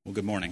Well, good morning.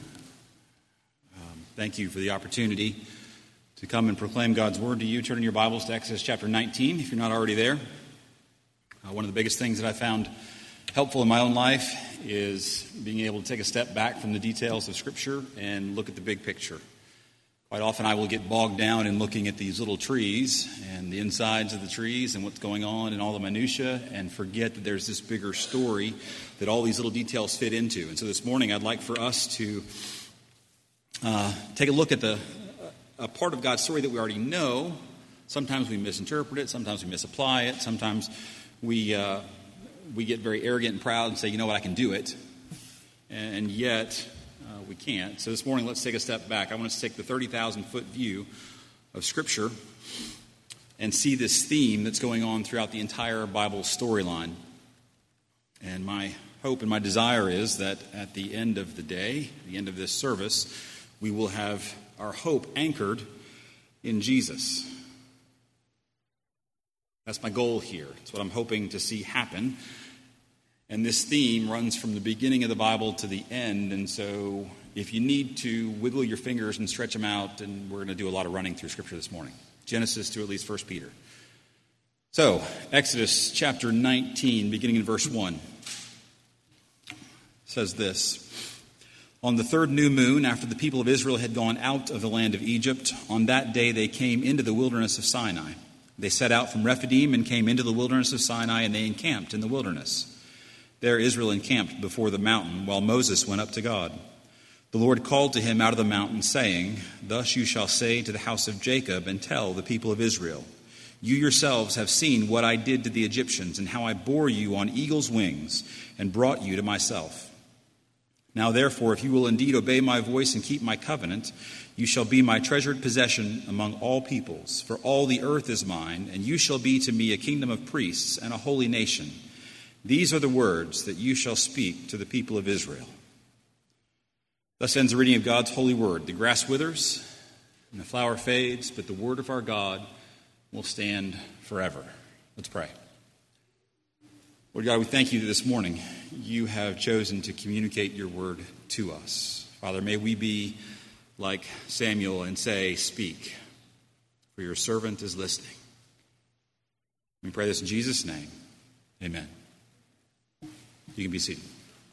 Thank you for the opportunity to come and proclaim God's Word to you. Turn in your Bibles to Exodus chapter 19, if you're not already there. One of the biggest things that I found helpful in my own life is being able to take a step back from the details of Scripture and look at the big picture. Quite often I will get bogged down in looking at these little trees and the insides of the trees and what's going on and all the minutia and forget that there's this bigger story that all these little details fit into. And so this morning I'd like for us to take a look at a part of God's story that we already know. Sometimes we misinterpret it, sometimes we misapply it, sometimes we get very arrogant and proud and say, you know what, I can do it. And yet we can't. So this morning, let's take a step back. I want us to take the 30,000-foot view of Scripture and see this theme that's going on throughout the entire Bible storyline. And my hope and my desire is that at the end of the day, the end of this service, we will have our hope anchored in Jesus. That's my goal here. It's what I'm hoping to see happen. And this theme runs from the beginning of the Bible to the end. And so if you need to wiggle your fingers and stretch them out, and we're going to do a lot of running through Scripture this morning. Genesis to at least 1 Peter. So, Exodus chapter 19, beginning in verse 1, says this. On the third new moon, after the people of Israel had gone out of the land of Egypt, on that day they came into the wilderness of Sinai. They set out from Rephidim and came into the wilderness of Sinai, and they encamped in the wilderness. There Israel encamped before the mountain, while Moses went up to God. The Lord called to him out of the mountain, saying, Thus you shall say to the house of Jacob, and tell the people of Israel, You yourselves have seen what I did to the Egyptians, and how I bore you on eagle's wings, and brought you to myself. Now therefore, if you will indeed obey my voice and keep my covenant, you shall be my treasured possession among all peoples, for all the earth is mine, and you shall be to me a kingdom of priests and a holy nation. These are the words that you shall speak to the people of Israel. Thus ends the reading of God's holy word. The grass withers and the flower fades, but the word of our God will stand forever. Let's pray. Lord God, we thank you that this morning you have chosen to communicate your word to us. Father, may we be like Samuel and say, Speak, for your servant is listening. We pray this in Jesus' name. Amen. You can be seated.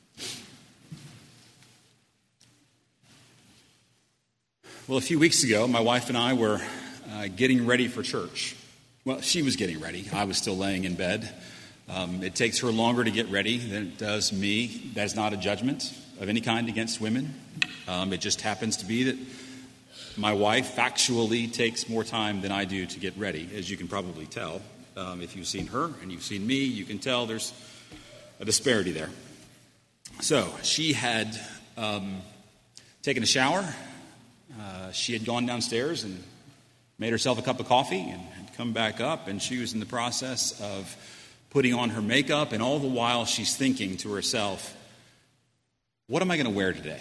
Well, a few weeks ago, my wife and I were getting ready for church. Well, she was getting ready. I was still laying in bed. It takes her longer to get ready than it does me. That is not a judgment of any kind against women. It just happens to be that my wife factually takes more time than I do to get ready, as you can probably tell. If you've seen her and you've seen me, you can tell there's a disparity there. So she had taken a shower. She had gone downstairs and made herself a cup of coffee and had come back up, and she was in the process of putting on her makeup, and all the while she's thinking to herself, what am I going to wear today?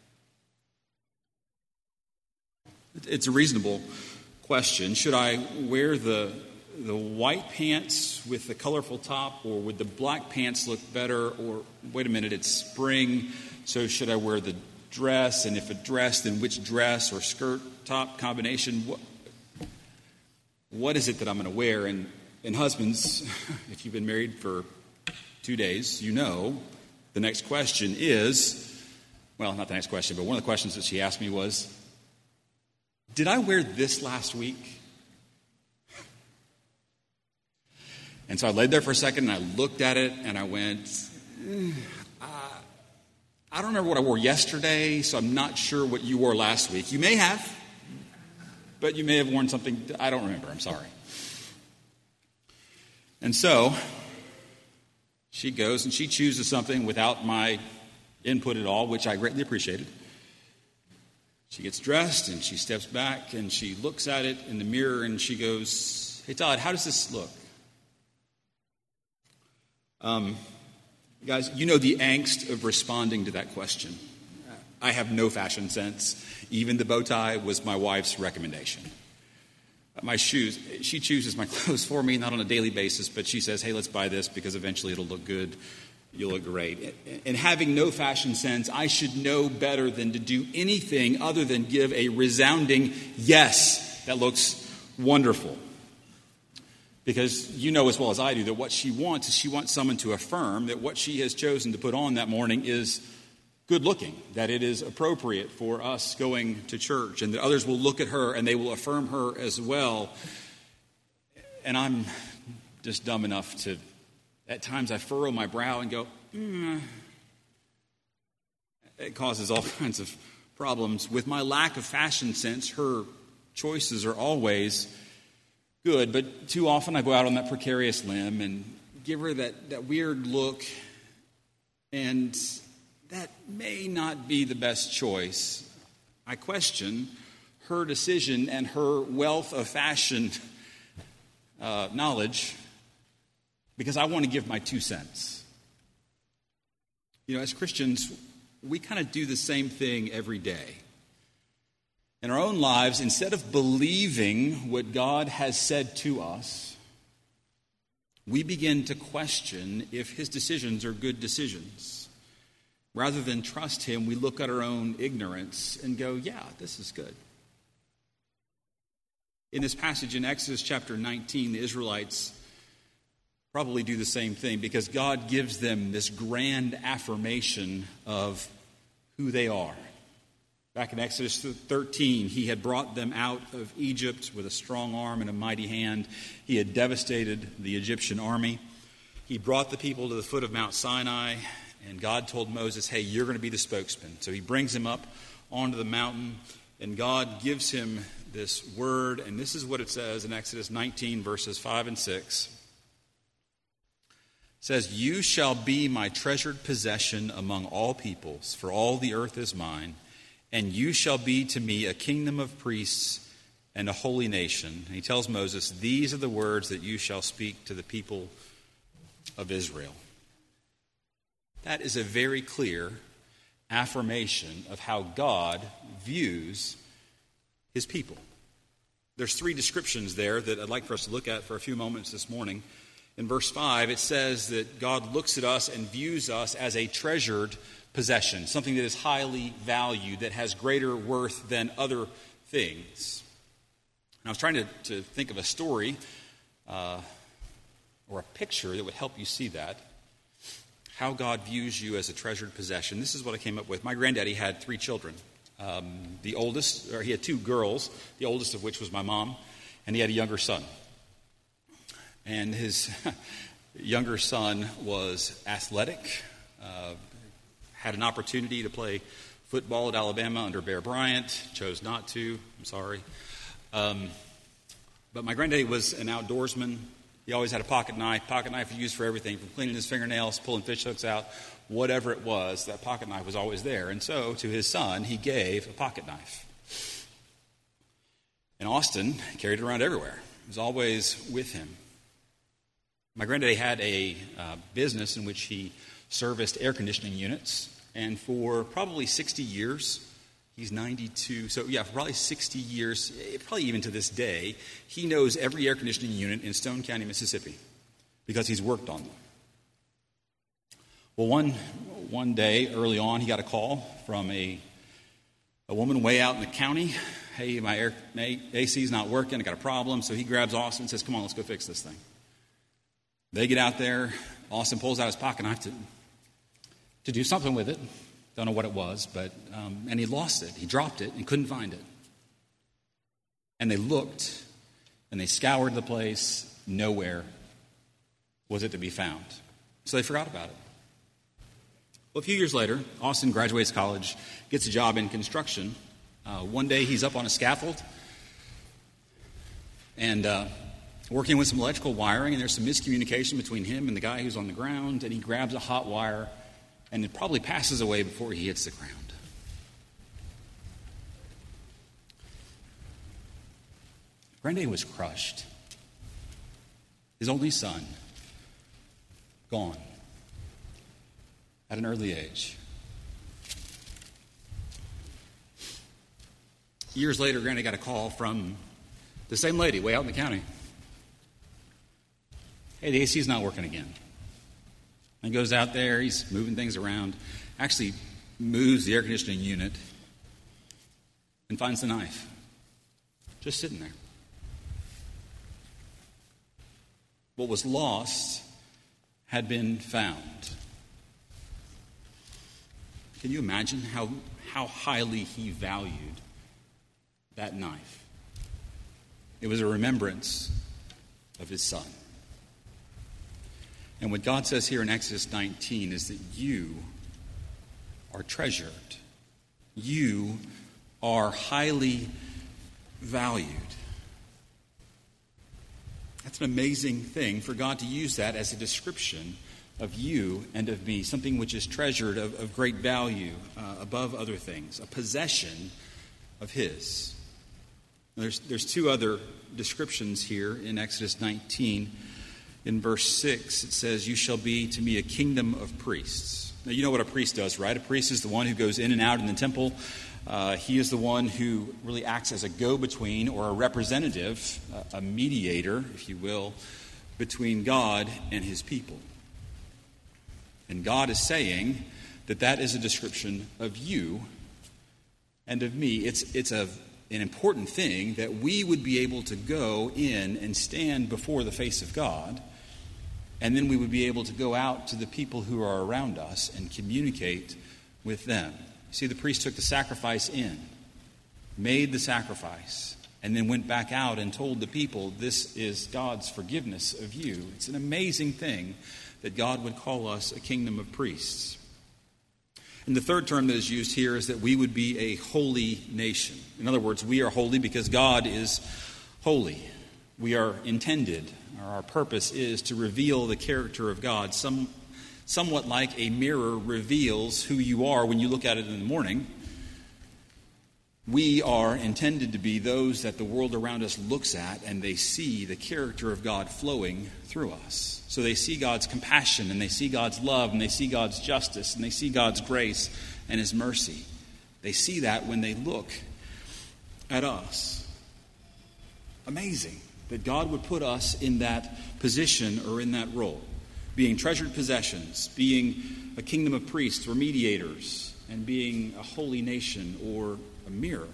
It's a reasonable question. Should I wear the white pants with the colorful top, or would the black pants look better? Or, wait a minute, it's spring, so should I wear the dress? And if a dress, then which dress or skirt top combination? What is it that I'm going to wear? And husbands, if you've been married for 2 days, you know the next question is, well, not the next question, but one of the questions that she asked me was, did I wear this last week? And so I laid there for a second, and I looked at it, and I went, I don't remember what I wore yesterday, so I'm not sure what you wore last week. You may have, but you may have worn something I don't remember. I'm sorry. And so she goes, and she chooses something without my input at all, which I greatly appreciated. She gets dressed, and she steps back, and she looks at it in the mirror, and she goes, Hey, Todd, how does this look? Guys, you know the angst of responding to that question. I have no fashion sense. Even the bow tie was my wife's recommendation. My shoes, she chooses my clothes for me, not on a daily basis, but she says, hey, let's buy this because eventually it'll look good. you look great. And having no fashion sense, I should know better than to do anything other than give a resounding yes, that looks wonderful. Because you know as well as I do that what she wants is she wants someone to affirm that what she has chosen to put on that morning is good looking, that it is appropriate for us going to church, and that others will look at her and they will affirm her as well. And I'm just dumb enough to, at times I furrow my brow and go, It causes all kinds of problems. With my lack of fashion sense, her choices are always good, but too often I go out on that precarious limb and give her that weird look, and that may not be the best choice. I question her decision and her wealth of fashion knowledge because I want to give my 2 cents. You know, as Christians, we kind of do the same thing every day. In our own lives, instead of believing what God has said to us, we begin to question if his decisions are good decisions. Rather than trust him, we look at our own ignorance and go, yeah, this is good. In this passage in Exodus chapter 19, the Israelites probably do the same thing because God gives them this grand affirmation of who they are. Back in Exodus 13, he had brought them out of Egypt with a strong arm and a mighty hand. He had devastated the Egyptian army. He brought the people to the foot of Mount Sinai, and God told Moses, hey, you're going to be the spokesman. So he brings him up onto the mountain, and God gives him this word, and this is what it says in Exodus 19, verses 5 and 6. It says, you shall be my treasured possession among all peoples, for all the earth is mine. And you shall be to me a kingdom of priests and a holy nation. And he tells Moses, these are the words that you shall speak to the people of Israel. That is a very clear affirmation of how God views his people. There's 3 descriptions there that I'd like for us to look at for a few moments this morning. In verse 5, it says that God looks at us and views us as a treasured possession, something that is highly valued, that has greater worth than other things. And I was trying to think of a story or a picture that would help you see that, how God views you as a treasured possession. This is what I came up with. My granddaddy had 3 children. He had 2 girls, the oldest of which was my mom, and he had a younger son. And his younger son was athletic, had an opportunity to play football at Alabama under Bear Bryant, chose not to, I'm sorry. But my granddaddy was an outdoorsman. He always had a pocket knife. Pocket knife was used for everything, from cleaning his fingernails, pulling fish hooks out, whatever it was, that pocket knife was always there. And so to his son, he gave a pocket knife. And Austin carried it around everywhere. It was always with him. My granddaddy had a business in which he serviced air conditioning units, and for probably 60 years, he's 92, so yeah, for probably 60 years, probably even to this day, he knows every air conditioning unit in Stone County, Mississippi, because he's worked on them. Well, one day early on, he got a call from a woman way out in the county. Hey, my AC's not working, I got a problem. So he grabs Austin and says, come on, let's go fix this thing. They get out there. Austin pulls out his pocket knife to do something with it. Don't know what it was, but and he lost it. He dropped it and couldn't find it. And they looked and they scoured the place. Nowhere was it to be found. So they forgot about it. Well, a few years later, Austin graduates college, gets a job in construction. One day he's up on a scaffold and working with some electrical wiring, and there's some miscommunication between him and the guy who's on the ground, and he grabs a hot wire, and it probably passes away before he hits the ground. Granddaddy was crushed. His only son, gone at an early age. Years later, Granddaddy got a call from the same lady way out in the county. Hey, the AC's not working again. And goes out there, he's moving things around, actually moves the air conditioning unit, and finds the knife. Just sitting there. What was lost had been found. Can you imagine how highly he valued that knife? It was a remembrance of his son. And what God says here in Exodus 19 is that you are treasured. You are highly valued. That's an amazing thing for God to use that as a description of you and of me, something which is treasured, of great value, above other things, a possession of his. There's two other descriptions here in Exodus 19. In verse 6, it says, "You shall be to me a kingdom of priests." Now, you know what a priest does, right? A priest is the one who goes in and out in the temple. He is the one who really acts as a go-between or a representative, a mediator, if you will, between God and his people. And God is saying that that is a description of you and of me. It's an important thing that we would be able to go in and stand before the face of God, and then we would be able to go out to the people who are around us and communicate with them. See, the priest took the sacrifice in, made the sacrifice, and then went back out and told the people, this is God's forgiveness of you. It's an amazing thing that God would call us a kingdom of priests. And the third term that is used here is that we would be a holy nation. In other words, we are holy because God is holy. We are intended, or our purpose is to reveal the character of God, somewhat like a mirror reveals who you are when you look at it in the morning. We are intended to be those that the world around us looks at and they see the character of God flowing through us. So they see God's compassion and they see God's love and they see God's justice and they see God's grace and his mercy. They see that when they look at us. Amazing that God would put us in that position or in that role. Being treasured possessions, being a kingdom of priests or mediators, and being a holy nation or a mirror.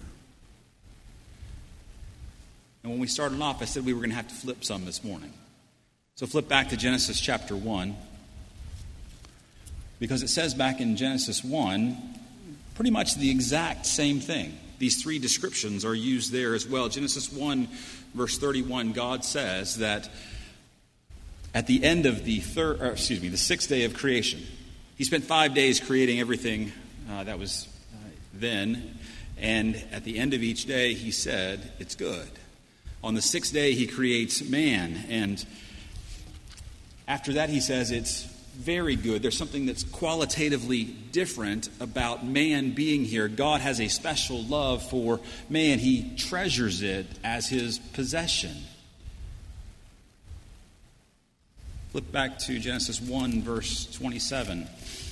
And when we started off, I said we were going to have to flip some this morning. So flip back to Genesis chapter 1. Because it says back in Genesis 1, pretty much the exact same thing. These three descriptions are used there as well. Genesis 1, verse 31, God says that at the end of the sixth day of creation, he spent 5 days creating everything that was then. And at the end of each day, he said, it's good. On the sixth day, he creates man. And after that, he says, it's very good. There's something that's qualitatively different about man being here. God has a special love for man. He treasures it as his possession. Flip back to Genesis 1, verse 27.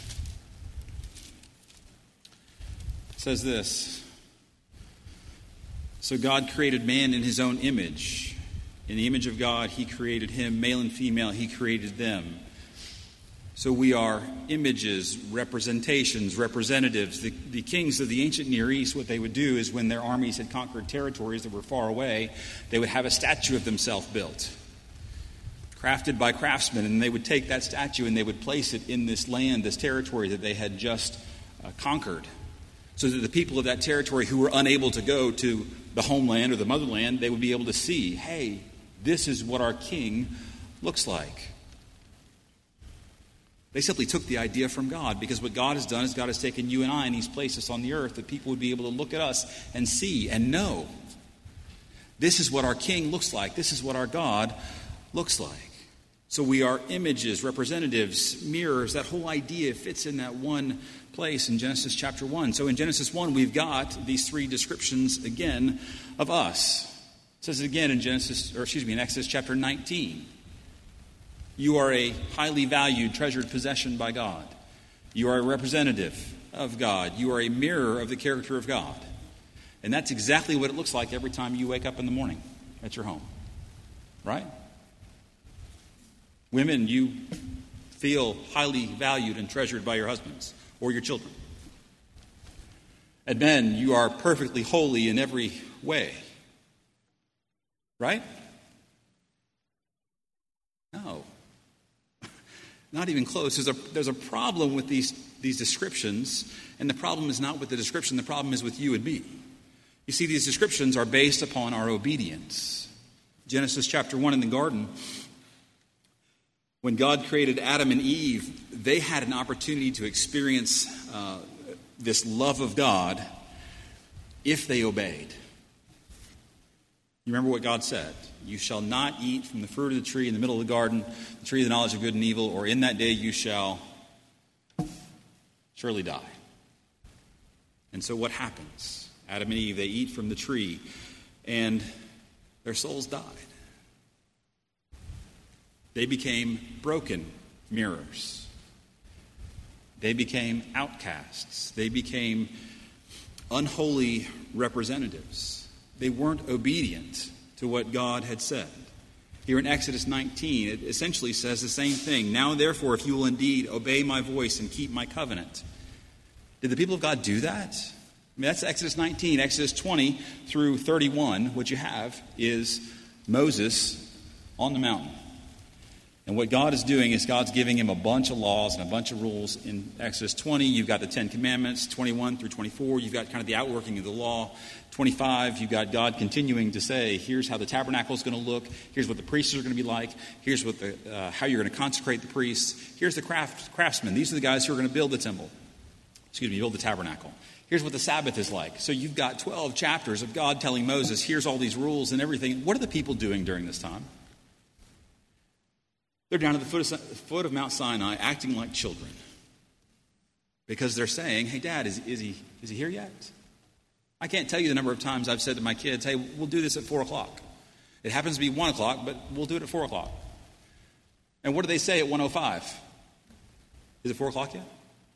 It says this. So God created man in his own image. In the image of God, he created him. Male and female, he created them. So we are images, representations, representatives. The kings of the ancient Near East, what they would do is when their armies had conquered territories that were far away, they would have a statue of themselves built, crafted by craftsmen, and they would take that statue and they would place it in this land, this territory that they had just conquered, so that the people of that territory who were unable to go to the homeland or the motherland, they would be able to see, hey, this is what our king looks like. They simply took the idea from God, because what God has done is God has taken you and I and he's placed us on the earth that people would be able to look at us and see and know. This is what our king looks like. This is what our God looks like. So we are images, representatives, mirrors. That whole idea fits in that one place in Genesis chapter 1. So in Genesis 1, we've got these three descriptions again of us. It says it again in in Exodus chapter 19. You are a highly valued, treasured possession by God. You are a representative of God. You are a mirror of the character of God. And that's exactly what it looks like every time you wake up in the morning at your home. Right? Women, you feel highly valued and treasured by your husbands or your children. And men, you are perfectly holy in every way. Right? No. Not even close. There's a problem with these descriptions, and the problem is not with the description, the problem is with you and me. You see, these descriptions are based upon our obedience. Genesis chapter 1 in the garden, when God created Adam and Eve, they had an opportunity to experience this love of God if they obeyed. You remember what God said? You shall not eat from the fruit of the tree in the middle of the garden, the tree of the knowledge of good and evil, or in that day you shall surely die. And so what happens? Adam and Eve, they eat from the tree, and their souls died. They became broken mirrors. They became outcasts. They became unholy representatives. They weren't obedient to what God had said. Here in Exodus 19, it essentially says the same thing. Now, therefore, if you will indeed obey my voice and keep my covenant. Did the people of God do that? I mean, that's Exodus 19. Exodus 20 through 31, what you have is Moses on the mountain. And what God is doing is God's giving him a bunch of laws and a bunch of rules. In Exodus 20, you've got the 10 Commandments. 21 through 24, you've got kind of the outworking of the law. 25, you've got God continuing to say, here's how the tabernacle is going to look. Here's what the priests are going to be like. Here's what how you're going to consecrate the priests. Here's the craftsmen. These are the guys who are going to build the temple. Build the tabernacle. Here's what the Sabbath is like. So you've got 12 chapters of God telling Moses, here's all these rules and everything. What are the people doing during this time? They're down at the foot of Mount Sinai acting like children. Because they're saying, hey, Dad, is he here yet? I can't tell you the number of times I've said to my kids, hey, we'll do this at 4 o'clock. It happens to be 1 o'clock, but we'll do it at 4 o'clock. And what do they say at 1:05? Is it 4 o'clock yet?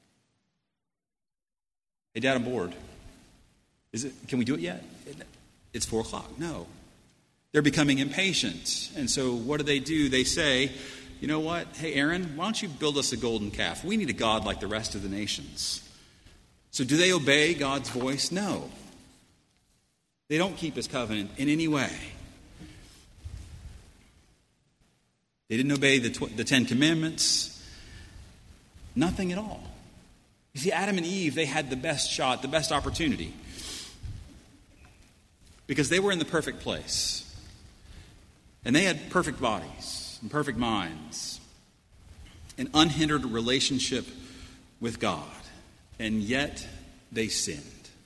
Hey, Dad, I'm bored. Can we do it yet? It's 4 o'clock. No. They're becoming impatient. And so what do? They say, you know what? Hey, Aaron, why don't you build us a golden calf? We need a God like the rest of the nations. So do they obey God's voice? No. They don't keep his covenant in any way. They didn't obey the 10 Commandments. Nothing at all. You see, Adam and Eve, they had the best shot, the best opportunity. Because they were in the perfect place. And they had perfect bodies and perfect minds. An unhindered relationship with God. And yet they sinned.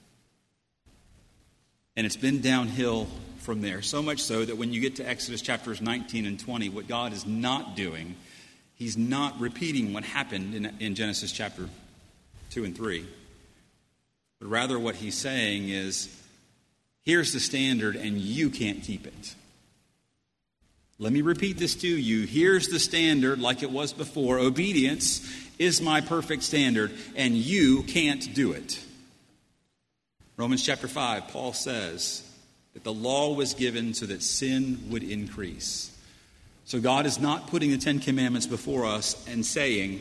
And it's been downhill from there. So much so that when you get to Exodus chapters 19 and 20, what God is not doing, he's not repeating what happened in Genesis chapter 2 and 3. But rather what he's saying is, here's the standard and you can't keep it. Let me repeat this to you. Here's the standard like it was before. Obedience is my perfect standard and you can't do it. Romans chapter 5, Paul says that the law was given so that sin would increase. So God is not putting the 10 Commandments before us and saying,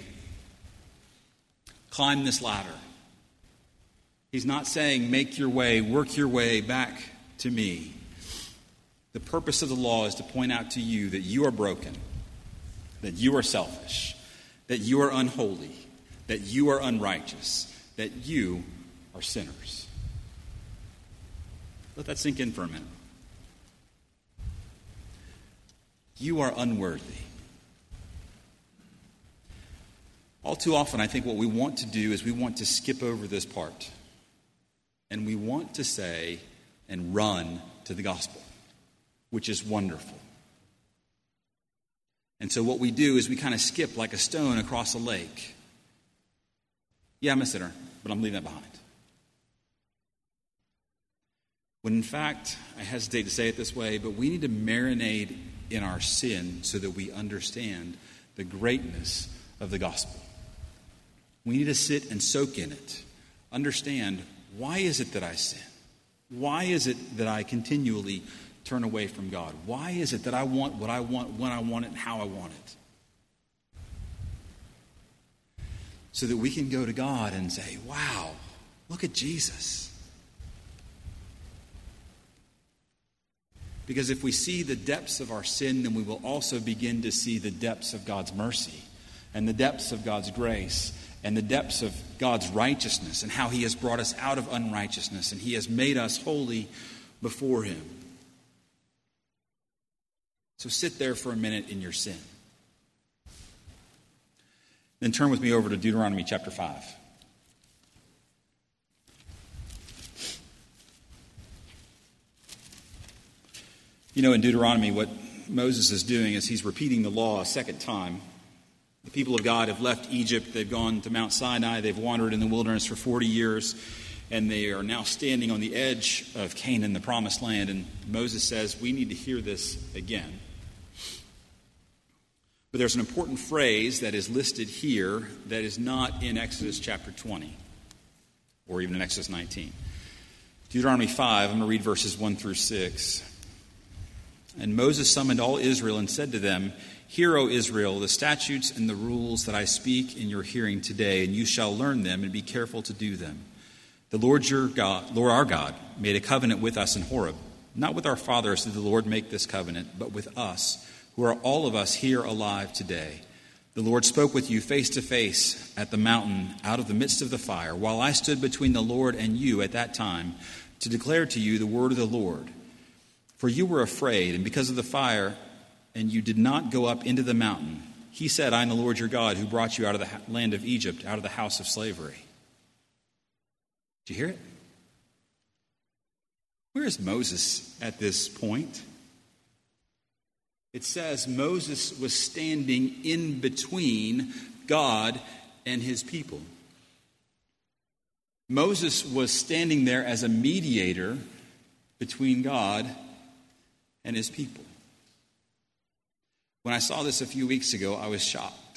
climb this ladder. He's not saying, make your way, work your way back to me. The purpose of the law is to point out to you that you are broken, that you are selfish, that you are unholy, that you are unrighteous, that you are sinners. Let that sink in for a minute. You are unworthy. All too often, I think what we want to do is we want to skip over this part. And we want to say and run to the gospel, which is wonderful. And so what we do is we kind of skip like a stone across a lake. Yeah, I'm a sinner, but I'm leaving that behind. When in fact, I hesitate to say it this way, but we need to marinate in our sin so that we understand the greatness of the gospel. We need to sit and soak in it. Understand, why is it that I sin? Why is it that I continually turn away from God? Why is it that I want what I want, when I want it, and how I want it? so that we can go to God and say, wow, look at Jesus. Because if we see the depths of our sin, then we will also begin to see the depths of God's mercy and the depths of God's grace and the depths of God's righteousness and how he has brought us out of unrighteousness and he has made us holy before him. So sit there for a minute in your sin. Then turn with me over to Deuteronomy chapter 5. You know, in Deuteronomy, what Moses is doing is he's repeating the law a second time. The people of God have left Egypt. They've gone to Mount Sinai. They've wandered in the wilderness for 40 years. And they are now standing on the edge of Canaan, the promised land. And Moses says, we need to hear this again. But there's an important phrase that is listed here that is not in Exodus chapter 20 or even in Exodus 19. Deuteronomy 5, I'm going to read verses 1 through 6. And Moses summoned all Israel and said to them, Hear, O Israel, the statutes and the rules that I speak in your hearing today, and you shall learn them and be careful to do them. The Lord your God, Lord our God, made a covenant with us in Horeb. Not with our fathers did the Lord make this covenant, but with us, who are all of us here alive today. The Lord spoke with you face to face at the mountain out of the midst of the fire, while I stood between the Lord and you at that time to declare to you the word of the Lord. For you were afraid, and because of the fire, and you did not go up into the mountain. He said, I am the Lord your God, who brought you out of the land of Egypt, out of the house of slavery. Did you hear it? Where is Moses at this point? It says Moses was standing in between God and his people. Moses was standing there as a mediator between God and his people. When I saw this a few weeks ago, I was shocked.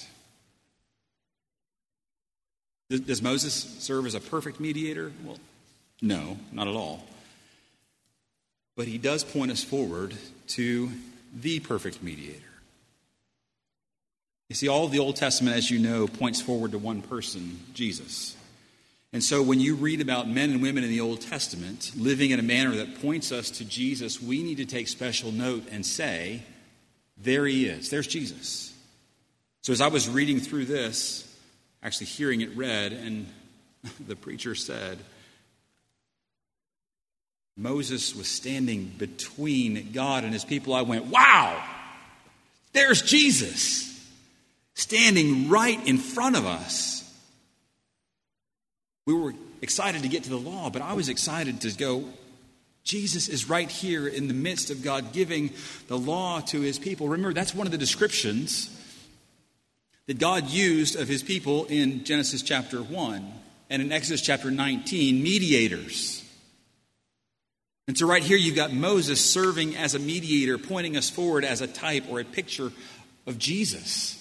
Does Moses serve as a perfect mediator? Well, no, not at all. But he does point us forward to the perfect mediator. You see, all of the Old Testament, as you know, points forward to one person, Jesus. And so when you read about men and women in the Old Testament living in a manner that points us to Jesus, we need to take special note and say, there he is. There's Jesus. So as I was reading through this, actually hearing it read, and the preacher said, Moses was standing between God and his people. I went, wow, there's Jesus standing right in front of us. We were excited to get to the law, but I was excited to go, Jesus is right here in the midst of God giving the law to his people. Remember, that's one of the descriptions that God used of his people in Genesis chapter 1 and in Exodus chapter 19, mediators. And so right here you've got Moses serving as a mediator, pointing us forward as a type or a picture of Jesus.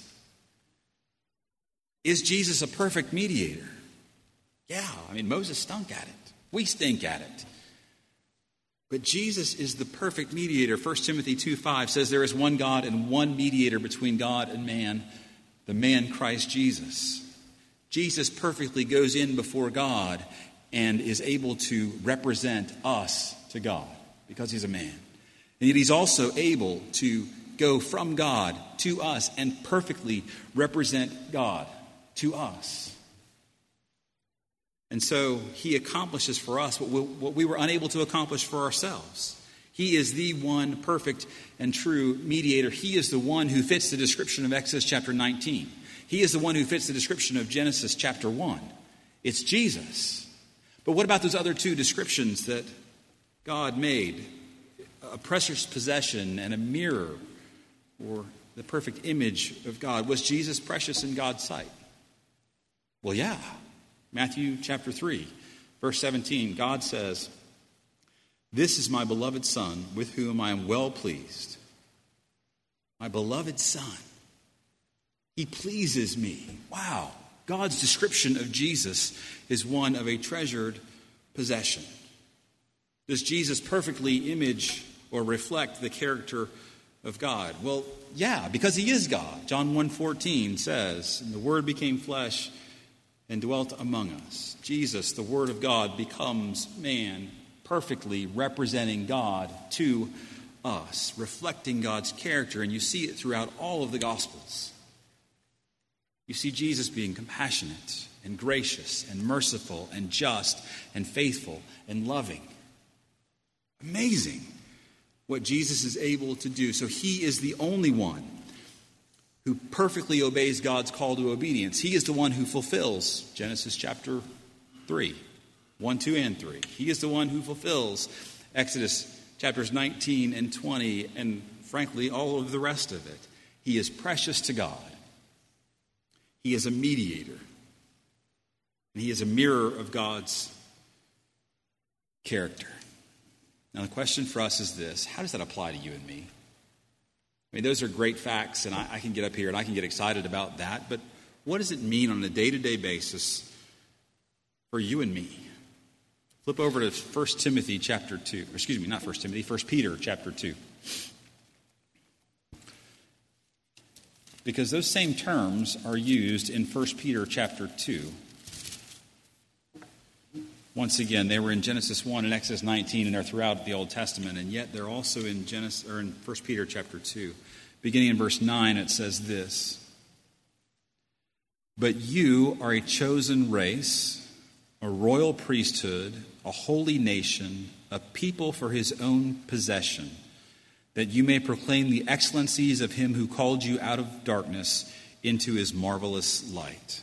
Is Jesus a perfect mediator? Yeah, I mean, Moses stunk at it. We stink at it. But Jesus is the perfect mediator. 1 Timothy 2:5 says there is one God and one mediator between God and man, the man Christ Jesus. Jesus perfectly goes in before God and is able to represent us to God because he's a man. And yet he's also able to go from God to us and perfectly represent God to us. And so he accomplishes for us what we were unable to accomplish for ourselves. He is the one perfect and true mediator. He is the one who fits the description of Exodus chapter 19. He is the one who fits the description of Genesis chapter 1. It's Jesus. But what about those other two descriptions that God made? A precious possession and a mirror, or the perfect image of God. Was Jesus precious in God's sight? Well, yeah. Matthew chapter 3, verse 17, God says, "This is my beloved Son, with whom I am well pleased." My beloved Son. He pleases me. Wow. God's description of Jesus is one of a treasured possession. Does Jesus perfectly image or reflect the character of God? Well, yeah, because he is God. John 1:14 says, "And the Word became flesh and dwelt among us. Jesus, the Word of God, becomes man, perfectly representing God to us, reflecting God's character, and you see it throughout all of the Gospels. You see Jesus being compassionate and gracious and merciful and just and faithful and loving. Amazing what Jesus is able to do. So he is the only one who perfectly obeys God's call to obedience. He is the one who fulfills Genesis chapter 3, 1, 2, and 3. He is the one who fulfills Exodus chapters 19 and 20, and frankly, all of the rest of it. He is precious to God. He is a mediator. And he is a mirror of God's character. Now, the question for us is this: how does that apply to you and me? I mean, those are great facts, and I can get up here and I can get excited about that, but what does it mean on a day-to-day basis for you and me? Flip over to 1 Timothy chapter 2. Excuse me, not 1 Timothy, 1 Peter chapter 2. Because those same terms are used in 1 Peter chapter 2. Once again, they were in Genesis 1 and Exodus 19, and they're throughout the Old Testament, and yet they're also in 1 Peter chapter 2. Beginning in verse 9, it says this: "But you are a chosen race, a royal priesthood, a holy nation, a people for his own possession, that you may proclaim the excellencies of him who called you out of darkness into his marvelous light."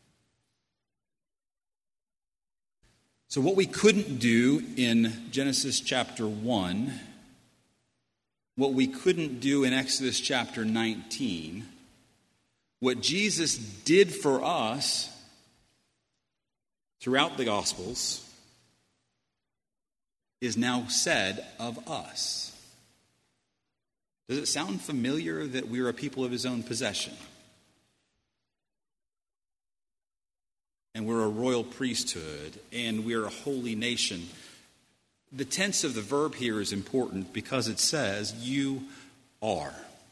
So what we couldn't do in Genesis chapter 1, what we couldn't do in Exodus chapter 19, what Jesus did for us throughout the Gospels is now said of us. Does it sound familiar that we are a people of his own possession? And we're a royal priesthood, and we're a holy nation. The tense of the verb here is important because it says, you are.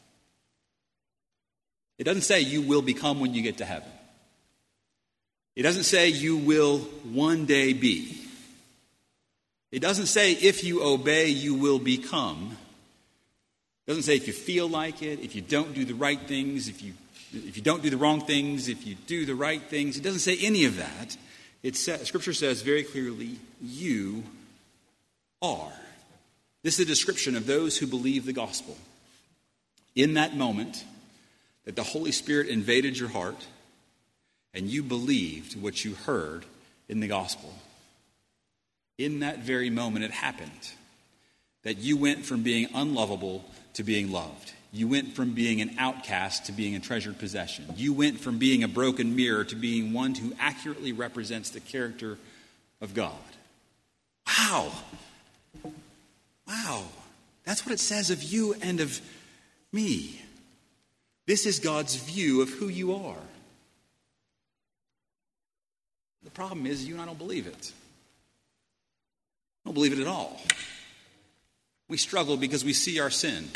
It doesn't say you will become when you get to heaven. It doesn't say you will one day be. It doesn't say if you obey, you will become. It doesn't say if you feel like it, if you don't do the right things, if you don't do the wrong things, if you do the right things. It doesn't say any of that. Scripture says very clearly, you are. This is a description of those who believe the gospel. In that moment that the Holy Spirit invaded your heart and you believed what you heard in the gospel, in that very moment it happened that you went from being unlovable to being loved. You went from being an outcast to being a treasured possession. You went from being a broken mirror to being one who accurately represents the character of God. Wow. Wow. That's what it says of you and of me. This is God's view of who you are. The problem is you and I don't believe it. I don't believe it at all. We struggle because we see our sin.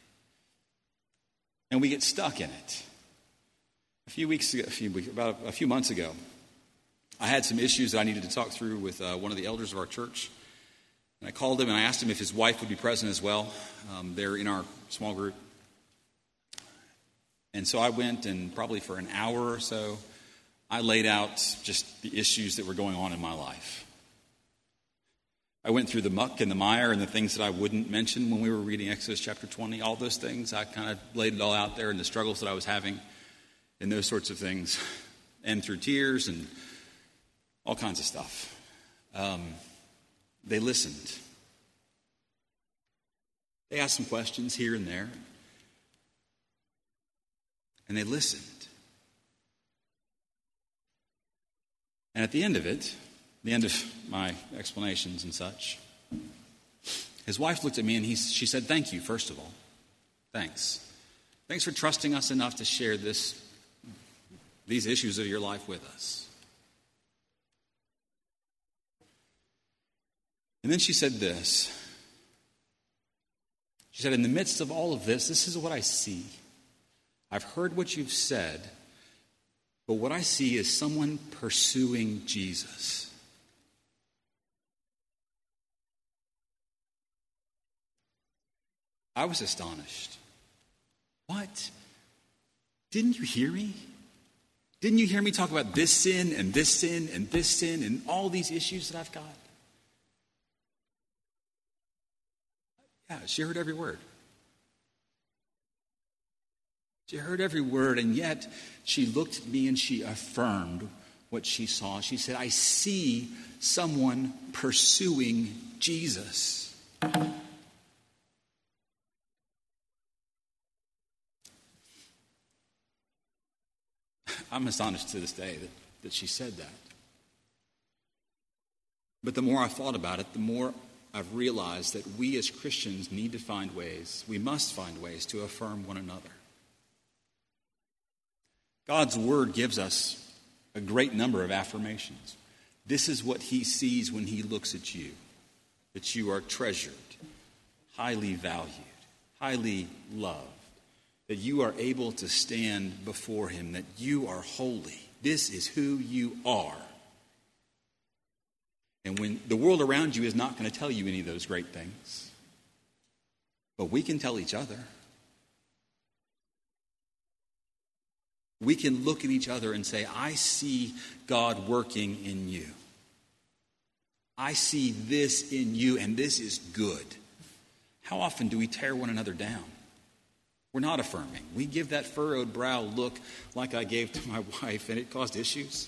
And we get stuck in it. A few months ago, I had some issues that I needed to talk through with one of the elders of our church. And I called him and I asked him if his wife would be present as well. They're in our small group. And so I went, and probably for an hour or so, I laid out just the issues that were going on in my life. I went through the muck and the mire and the things that I wouldn't mention when we were reading Exodus chapter 20. All those things, I kind of laid it all out there, and the struggles that I was having and those sorts of things. And through tears and all kinds of stuff. They listened. They asked some questions here and there. And they listened. And at the end of it, the end of my explanations and such, his wife looked at me and she said, "Thank you, first of all. Thanks. Thanks for trusting us enough to share these issues of your life with us." And then she said this. She said, "In the midst of all of this, this is what I see. I've heard what you've said, But what I see is someone pursuing Jesus. I was astonished. What? Didn't you hear me? Didn't you hear me talk about this sin and this sin and this sin and all these issues that I've got? Yeah, she heard every word. She heard every word, and yet she looked at me and she affirmed what she saw. She said, I see someone pursuing Jesus. I'm astonished to this day that she said that. But the more I thought about it, the more I've realized that we as Christians need to find ways, we must find ways to affirm one another. God's word gives us a great number of affirmations. This is what he sees when he looks at you, that you are treasured, highly valued, highly loved, that you are able to stand before him, that you are holy. This is who you are. And when the world around you is not going to tell you any of those great things, but we can tell each other. We can look at each other and say, I see God working in you. I see this in you, and this is good. How often do we tear one another down? We're not affirming. We give that furrowed brow look like I gave to my wife, and it caused issues.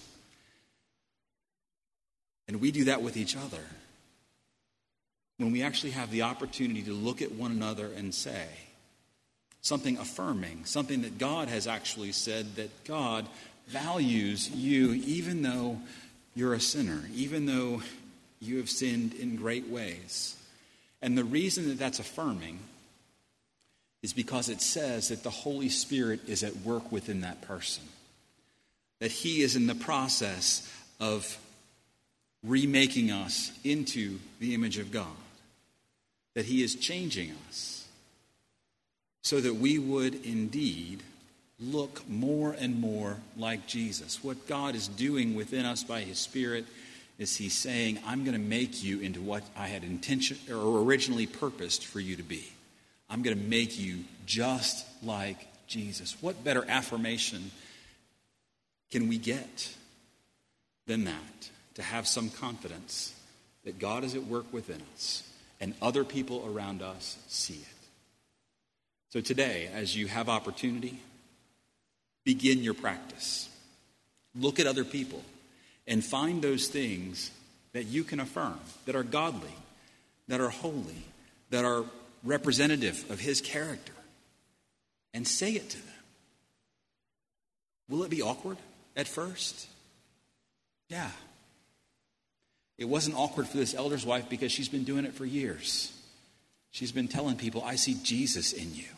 And we do that with each other. When we actually have the opportunity to look at one another and say something affirming, something that God has actually said, that God values you even though you're a sinner, even though you have sinned in great ways. And the reason that that's affirming is because it says that the Holy Spirit is at work within that person, that he is in the process of remaking us into the image of God, that he is changing us so that we would indeed look more and more like Jesus. What God is doing within us by his Spirit is he's saying, I'm going to make you into what I had intention or originally purposed for you to be. I'm going to make you just like Jesus. What better affirmation can we get than that? To have some confidence that God is at work within us and other people around us see it. So today, as you have opportunity, begin your practice. Look at other people and find those things that you can affirm, that are godly, that are holy, that are representative of his character, and say it to them. Will it be awkward at first? Yeah. It wasn't awkward for this elder's wife because she's been doing it for years. She's been telling people, I see Jesus in you.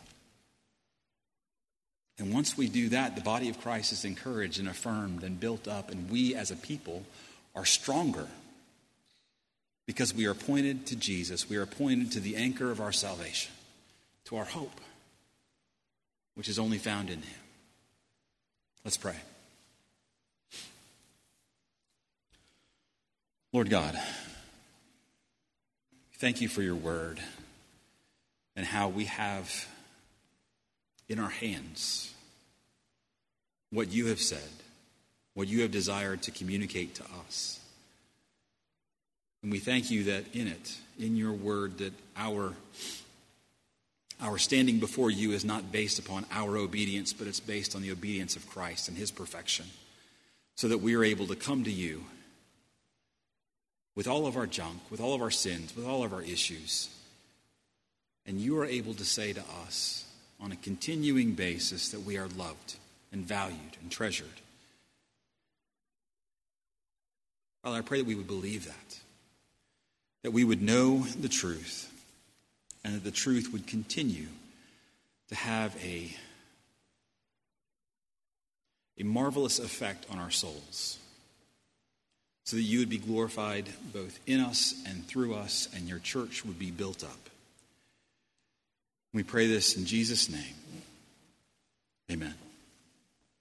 And once we do that, the body of Christ is encouraged and affirmed and built up, and we as a people are stronger because we are pointed to Jesus. We are pointed to the anchor of our salvation, to our hope, which is only found in him. Let's pray. Lord God, thank you for your word and how we have in our hands what you have said, what you have desired to communicate to us. And we thank you that in it, in your word, that our standing before you is not based upon our obedience, but it's based on the obedience of Christ and his perfection, so that we are able to come to you with all of our junk, with all of our sins, with all of our issues. And you are able to say to us on a continuing basis that we are loved and valued and treasured. Father, I pray that we would believe that we would know the truth, and that the truth would continue to have a marvelous effect on our souls, so that you would be glorified both in us and through us, and your church would be built up. We pray this in Jesus' name. Amen.